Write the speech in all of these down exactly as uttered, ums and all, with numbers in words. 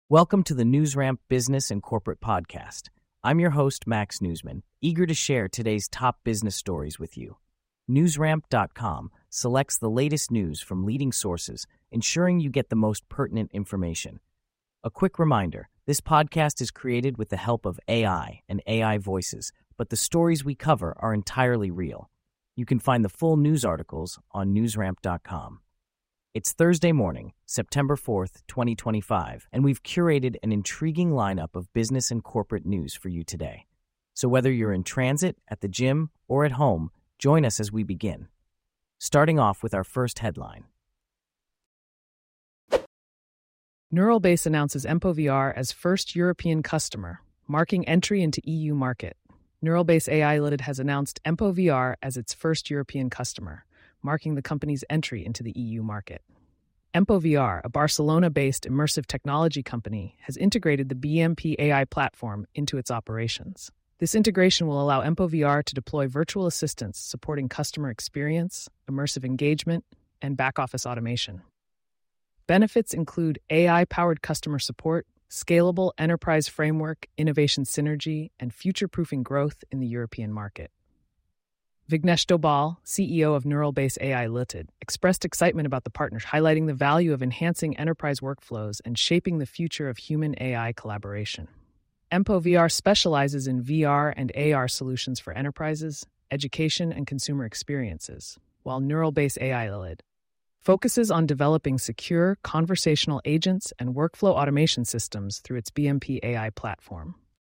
Welcome to the NewsRamp Business and Corporate Podcast. I'm your host, Max Newsman, eager to share today's top business stories with you. NewsRamp dot com selects the latest news from leading sources, ensuring you get the most pertinent information. A quick reminder, this podcast is created with the help of A I and A I voices, but the stories we cover are entirely real. You can find the full news articles on NewsRamp dot com. It's Thursday morning, September fourth, twenty twenty-five, and we've curated an intriguing lineup of business and corporate news for you today. So whether you're in transit, at the gym, or at home, join us as we begin. Starting off with our first headline. Neuralbase announces EmpoVR as first European customer, marking entry into E U market. Neuralbase A I Limited has announced EmpoVR as its first European customer, marking the company's entry into the E U market. EmpoVR, a Barcelona-based immersive technology company, has integrated the B M P A I platform into its operations. This integration will allow EmpoVR to deploy virtual assistants supporting customer experience, immersive engagement, and back-office automation. Benefits include A I-powered customer support, scalable enterprise framework, innovation synergy, and future-proofing growth in the European market. Vignesh Dobal, C E O of Neuralbase A I Limited, expressed excitement about the partnership, highlighting the value of enhancing enterprise workflows and shaping the future of human-A I collaboration. EmpoVR specializes in V R and A R solutions for enterprises, education, and consumer experiences, while Neuralbase A I Limited focuses on developing secure conversational agents and workflow automation systems through its B M P A I platform.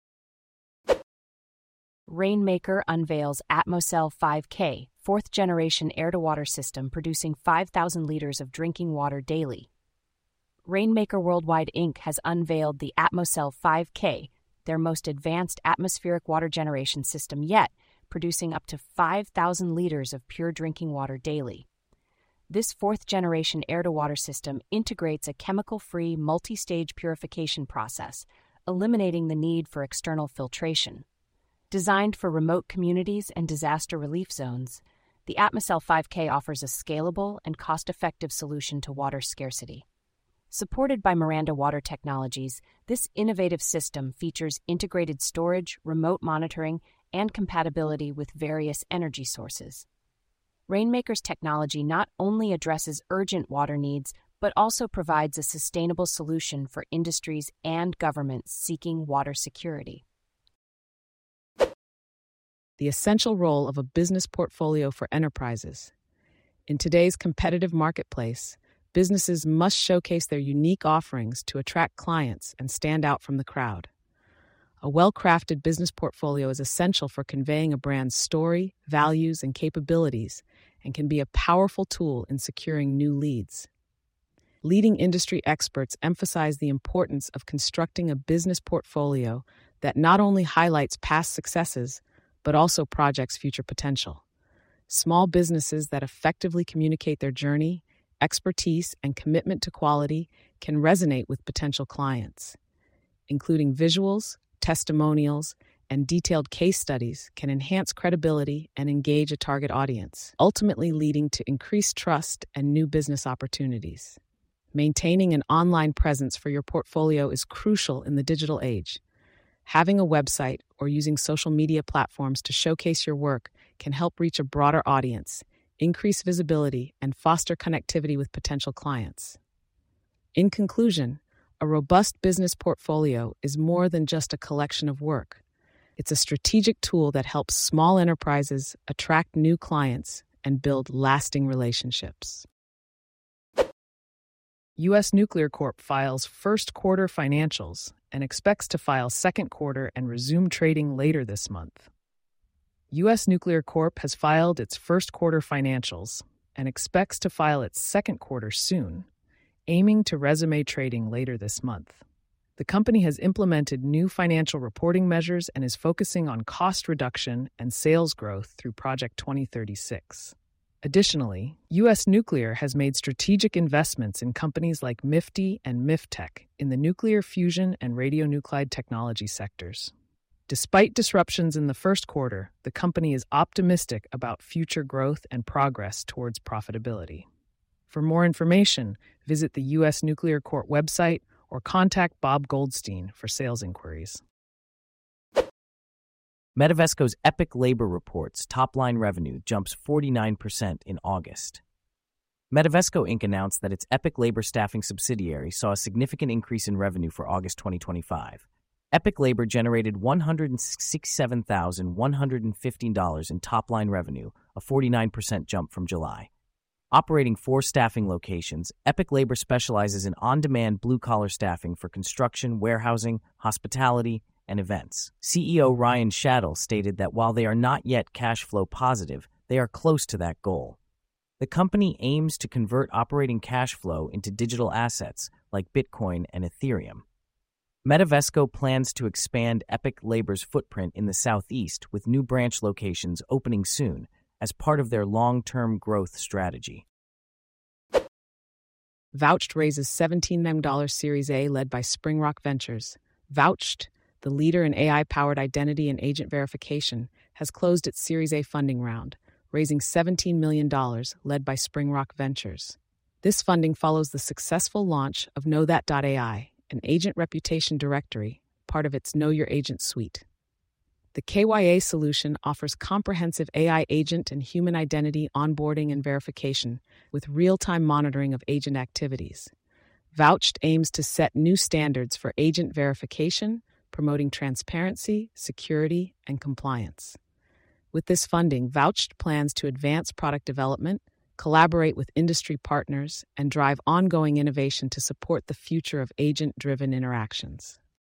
Rainmaker unveils Atmocell five K, fourth-generation air-to-water system producing five thousand liters of drinking water daily. Rainmaker Worldwide Incorporated has unveiled the Atmocell five K, their most advanced atmospheric water generation system yet, producing up to five thousand liters of pure drinking water daily. This fourth-generation air-to-water system integrates a chemical-free multi-stage purification process, eliminating the need for external filtration. Designed for remote communities and disaster relief zones, the Atmocell five K offers a scalable and cost-effective solution to water scarcity. Supported by Miranda Water Technologies, this innovative system features integrated storage, remote monitoring, and compatibility with various energy sources. Rainmaker's technology not only addresses urgent water needs, but also provides a sustainable solution for industries and governments seeking water security. The essential role of a business portfolio for enterprises. In today's competitive marketplace, businesses must showcase their unique offerings to attract clients and stand out from the crowd. A well-crafted business portfolio is essential for conveying a brand's story, values, and capabilities, and can be a powerful tool in securing new leads. Leading industry experts emphasize the importance of constructing a business portfolio that not only highlights past successes, but also projects future potential. Small businesses that effectively communicate their journey, expertise, and commitment to quality can resonate with potential clients. Including visuals, testimonials, and detailed case studies can enhance credibility and engage a target audience, ultimately leading to increased trust and new business opportunities. Maintaining an online presence for your portfolio is crucial in the digital age. Having a website or using social media platforms to showcase your work can help reach a broader audience, increase visibility, and foster connectivity with potential clients. In conclusion, a robust business portfolio is more than just a collection of work. It's a strategic tool that helps small enterprises attract new clients and build lasting relationships. U S Nuclear Corp files first quarter financials and expects to file second quarter and resume trading later this month. U S Nuclear Corp has filed its first quarter financials and expects to file its second quarter soon, aiming to resume trading later this month. The company has implemented new financial reporting measures and is focusing on cost reduction and sales growth through Project twenty thirty-six. Additionally, U S Nuclear has made strategic investments in companies like MIFTY and MIFTech in the nuclear fusion and radionuclide technology sectors. Despite disruptions in the first quarter, the company is optimistic about future growth and progress towards profitability. For more information, visit the U S Nuclear Corp website or contact Bob Goldstein for sales inquiries. Metavesco's Epic Labor Reports top-line revenue jumps forty-nine percent in August. Metavesco Incorporated announced that its Epic Labor staffing subsidiary saw a significant increase in revenue for August twenty twenty-five. Epic Labor generated one hundred sixty-seven thousand one hundred fifteen dollars in top-line revenue, a forty-nine percent jump from July. Operating four staffing locations, Epic Labor specializes in on-demand blue-collar staffing for construction, warehousing, hospitality, and events. C E O Ryan Shaddle stated that while they are not yet cash flow positive, they are close to that goal. The company aims to convert operating cash flow into digital assets like Bitcoin and Ethereum. Metavesco plans to expand Epic Labor's footprint in the Southeast with new branch locations opening soon as part of their long-term growth strategy. Vouched raises seventeen million dollars Series A led by SpringRock Ventures. Vouched, the leader in A I-powered identity and agent verification, has closed its Series A funding round, raising seventeen million dollars led by SpringRock Ventures. This funding follows the successful launch of Know That dot A I, an agent reputation directory, part of its Know Your Agent suite. The K Y A solution offers comprehensive A I agent and human identity onboarding and verification with real-time monitoring of agent activities. Vouched aims to set new standards for agent verification, promoting transparency, security, and compliance. With this funding, Vouched plans to advance product development, collaborate with industry partners, and drive ongoing innovation to support the future of agent-driven interactions.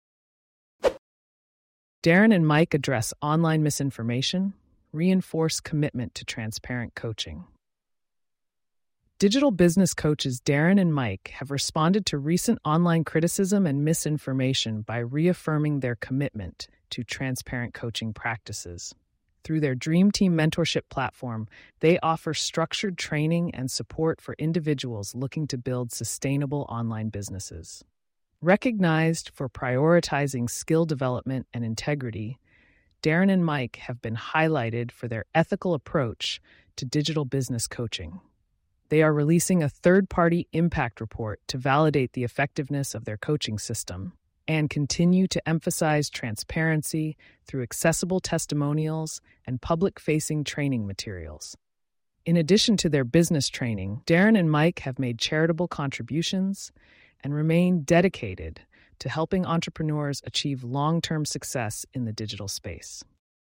Darren and Mike address online misinformation, reinforce commitment to transparent coaching. Digital business coaches Darren and Mike have responded to recent online criticism and misinformation by reaffirming their commitment to transparent coaching practices. Through their Dream Team mentorship platform, they offer structured training and support for individuals looking to build sustainable online businesses. Recognized for prioritizing skill development and integrity, Darren and Mike have been highlighted for their ethical approach to digital business coaching. They are releasing a third-party impact report to validate the effectiveness of their coaching system and continue to emphasize transparency through accessible testimonials and public-facing training materials. In addition to their business training, Darren and Mike have made charitable contributions and remain dedicated to helping entrepreneurs achieve long-term success in the digital space.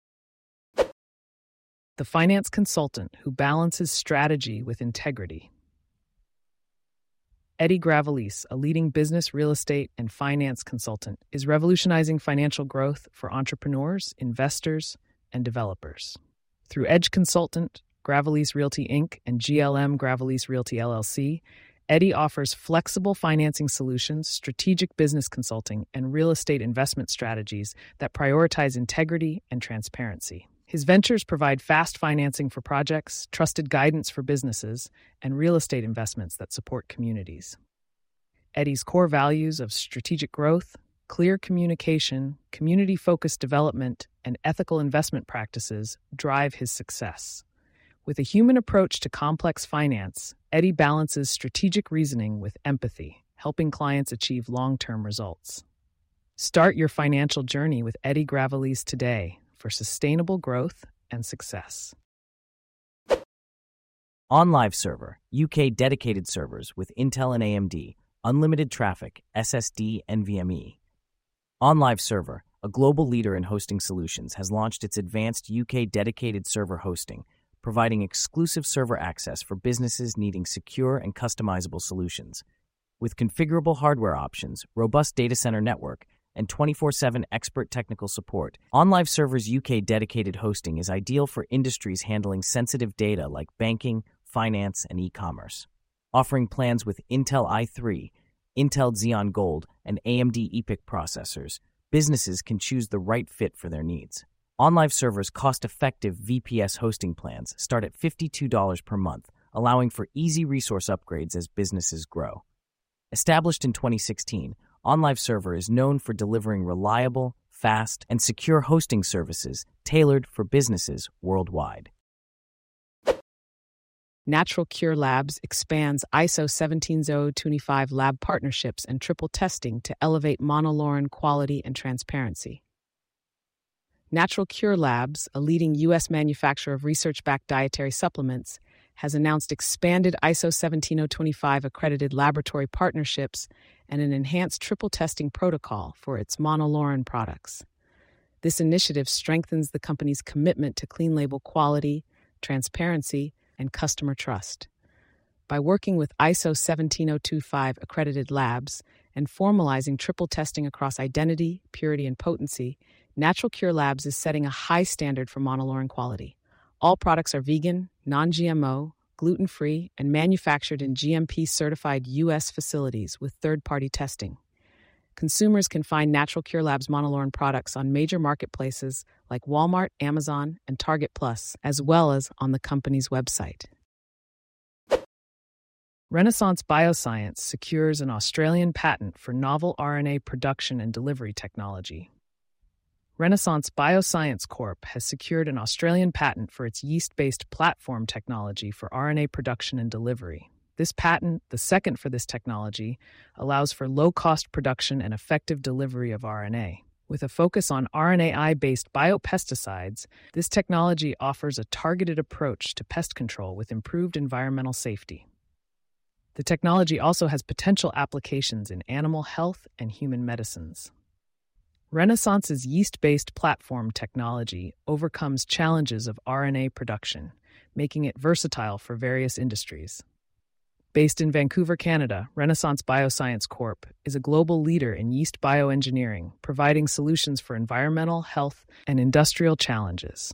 The finance consultant who balances strategy with integrity. Eddie Gravelis, a leading business, real estate, and finance consultant, is revolutionizing financial growth for entrepreneurs, investors, and developers. Through Edge Consultant, Gravelis Realty Incorporated, and G L M Gravelis Realty L L C, Eddie offers flexible financing solutions, strategic business consulting, and real estate investment strategies that prioritize integrity and transparency. His ventures provide fast financing for projects, trusted guidance for businesses, and real estate investments that support communities. Eddie's core values of strategic growth, clear communication, community-focused development, and ethical investment practices drive his success. With a human approach to complex finance, Eddie balances strategic reasoning with empathy, helping clients achieve long-term results. Start your financial journey with Eddie Gravelis today for sustainable growth and success. OnLive Server, U K dedicated servers with Intel and A M D, unlimited traffic, S S D, and NVMe. OnLive Server, a global leader in hosting solutions, has launched its advanced U K dedicated server hosting, providing exclusive server access for businesses needing secure and customizable solutions. With configurable hardware options, robust data center network, and twenty-four seven expert technical support, OnLive Server's U K dedicated hosting is ideal for industries handling sensitive data like banking, finance, and e-commerce. Offering plans with Intel i three, Intel Xeon Gold, and A M D EPYC processors, businesses can choose the right fit for their needs. OnLive Server's cost-effective V P S hosting plans start at fifty-two dollars per month, allowing for easy resource upgrades as businesses grow. Established in twenty sixteen, OnLive Server is known for delivering reliable, fast, and secure hosting services tailored for businesses worldwide. Natural Cure Labs expands I S O seventeen thousand twenty-five lab partnerships and triple testing to elevate monolaurin quality and transparency. Natural Cure Labs, a leading U S manufacturer of research-backed dietary supplements, has announced expanded I S O seventeen thousand twenty-five accredited laboratory partnerships and an enhanced triple testing protocol for its monolaurin products. This initiative strengthens the company's commitment to clean label quality, transparency, and customer trust. By working with I S O seventeen thousand twenty-five accredited labs and formalizing triple testing across identity, purity, and potency, Natural Cure Labs is setting a high standard for monolaurin quality. All products are vegan, non-G M O, gluten-free, and manufactured in G M P-certified U S facilities with third-party testing. Consumers can find Natural Cure Labs monolaurin products on major marketplaces like Walmart, Amazon, and Target Plus, as well as on the company's website. Renaissance Bioscience secures an Australian patent for novel R N A production and delivery technology. Renaissance Bioscience Corp has secured an Australian patent for its yeast-based platform technology for R N A production and delivery. This patent, the second for this technology, allows for low-cost production and effective delivery of R N A. With a focus on R N A I-based biopesticides, this technology offers a targeted approach to pest control with improved environmental safety. The technology also has potential applications in animal health and human medicines. Renaissance's yeast-based platform technology overcomes challenges of R N A production, making it versatile for various industries. Based in Vancouver, Canada, Renaissance Bioscience Corp is a global leader in yeast bioengineering, providing solutions for environmental, health, and industrial challenges.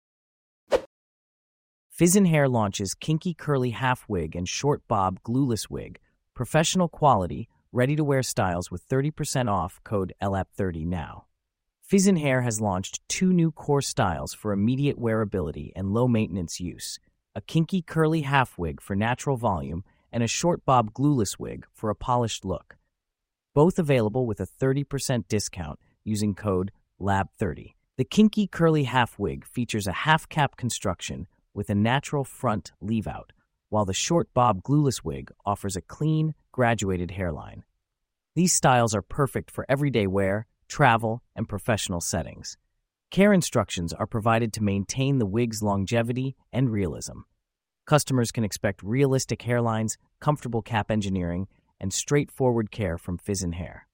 Fizzen Hair launches kinky curly half wig and short bob glueless wig, professional quality, ready-to-wear styles with thirty percent off code L A P thirty now. Fizzen Hair has launched two new core styles for immediate wearability and low-maintenance use, a kinky curly half wig for natural volume and a short bob glueless wig for a polished look. Both available with a thirty percent discount using code L A B thirty. The kinky curly half wig features a half-cap construction with a natural front leave-out, while the short bob glueless wig offers a clean, graduated hairline. These styles are perfect for everyday wear, travel, and professional settings. Care instructions are provided to maintain the wig's longevity and realism. Customers can expect realistic hairlines, comfortable cap engineering, and straightforward care from Fizzen Hair.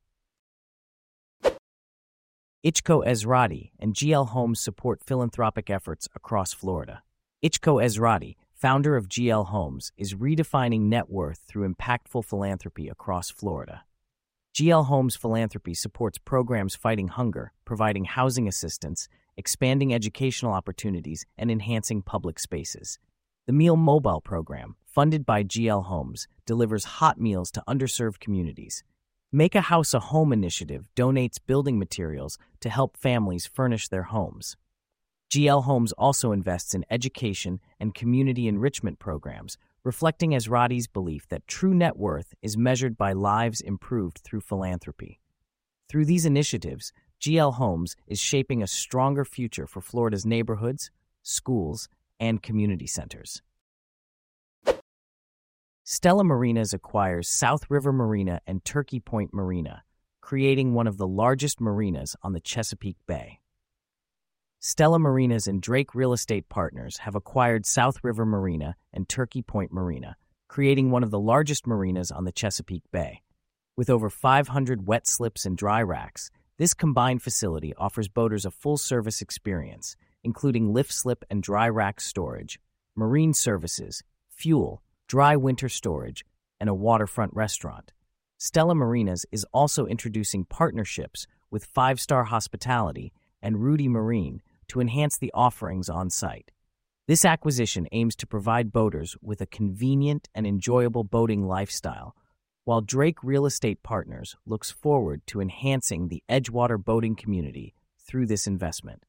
Ichko Ezrati and G L Homes support philanthropic efforts across Florida. Ichko Ezrati, founder of G L Homes, is redefining net worth through impactful philanthropy across Florida. G L Homes Philanthropy supports programs fighting hunger, providing housing assistance, expanding educational opportunities, and enhancing public spaces. The Meal Mobile program, funded by G L Homes, delivers hot meals to underserved communities. Make a House a Home initiative donates building materials to help families furnish their homes. G L Homes also invests in education and community enrichment programs, reflecting Ezrati's belief that true net worth is measured by lives improved through philanthropy. Through these initiatives, G L Homes is shaping a stronger future for Florida's neighborhoods, schools, and community centers. Stella Marinas acquires South River Marina and Turkey Point Marina, creating one of the largest marinas on the Chesapeake Bay. Stella Marinas and Drake Real Estate Partners have acquired South River Marina and Turkey Point Marina, creating one of the largest marinas on the Chesapeake Bay. With over five hundred wet slips and dry racks, this combined facility offers boaters a full-service experience, including lift slip and dry rack storage, marine services, fuel, dry winter storage, and a waterfront restaurant. Stella Marinas is also introducing partnerships with Five Star Hospitality and Rudy Marine to enhance the offerings on site. This acquisition aims to provide boaters with a convenient and enjoyable boating lifestyle, while Drake Real Estate Partners looks forward to enhancing the Edgewater boating community through this investment.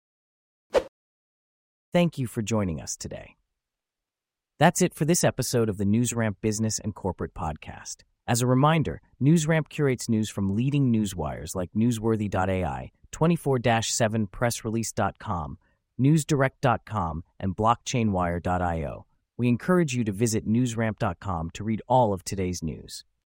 Thank you for joining us today. That's it for this episode of the NewsRamp Business and Corporate Podcast. As a reminder, NewsRamp curates news from leading newswires like Newsworthy dot A I, twenty-four seven press release dot com, news direct dot com, and blockchain wire dot io. We encourage you to visit newsramp dot com to read all of today's news.